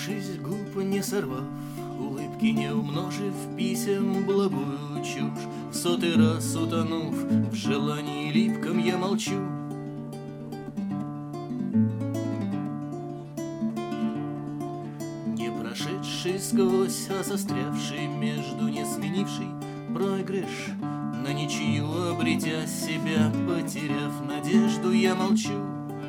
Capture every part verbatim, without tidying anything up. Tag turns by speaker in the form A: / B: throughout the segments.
A: жизнь глупо не сорвав, улыбки не умножив, писем благую чушь, в сотый раз утонув в желании липком, я молчу. Не прошедший сквозь, а застрявший между, не сменивший проигрыш, на ничью обретя себя, потеряв надежду, я молчу.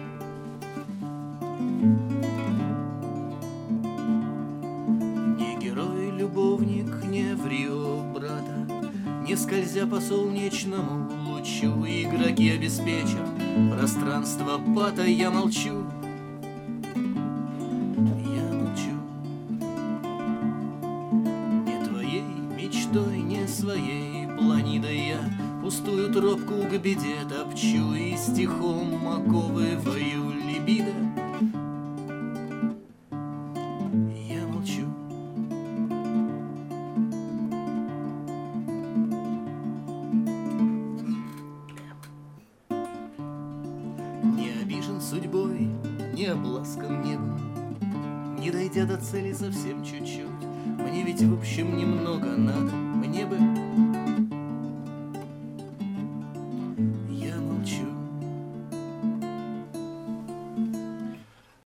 A: Любовник не в Рио, брата, не скользя по солнечному лучу, игроки обеспечат пространство пата, я молчу. Я молчу. Не твоей мечтой, не своей планидой я пустую тропку к беде топчу и стихом оковываю либидо. Не обижен судьбой, не обласкан небом, не дойдя до цели совсем чуть-чуть. Мне ведь в общем немного надо, мне бы